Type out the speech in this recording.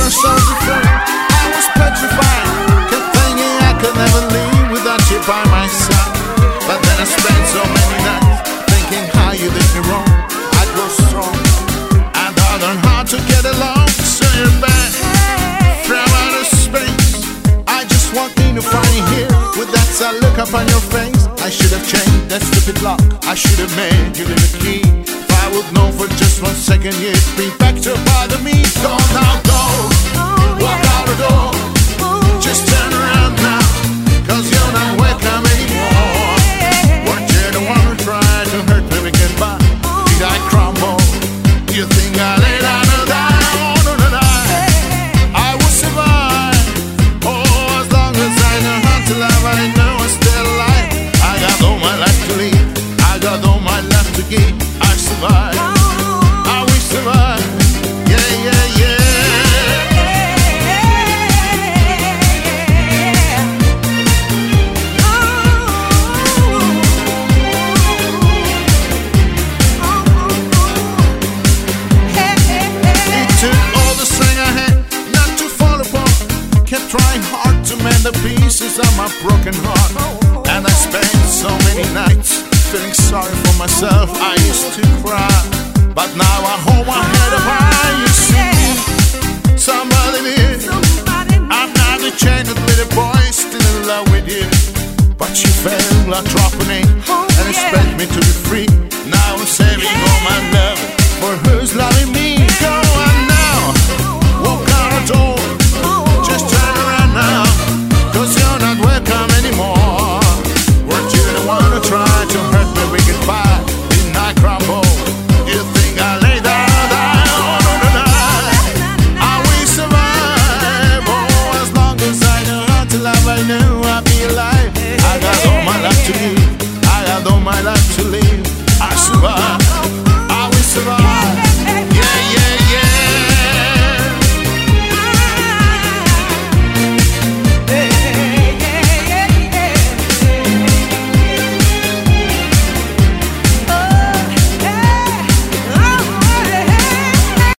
were so different. I was petrified, kept thinking I could never leave without you by my side. But then I spent so many nights thinking how you did me wrong. I grow strong and I learn how to get along. So you're back from outer space. I just want me to find you here with that sad look up on your face. I should have changed that stupid lock. I should have made you leave a key. If I would know for just 1 second, you'd be back to bother me. Go now, go, walk out the door. Just turn around now, 'cause you're not welcome anymore. Weren't you the one who tried to hurt me with goodbye? Did I crumble? You think I lay down and die? Oh, no, no, no. I will survive. Oh, as long as I know how to love, I know I'm still alive. I got all my life to live. I got all my life to give. I survive. I will survive. Yeah, yeah, yeah. It took all the strength I had not to fall apart. Kept trying hard to mend the pieces of my broken heart. And I spent so many nights feeling sorry for myself. I used to cry, but now I hold my head up high. You see, somebody new. I'm not the changed little boy, still in love with you. But you fell like dropping in and expect me to be free. Now I'm saving all my love for who's loving me.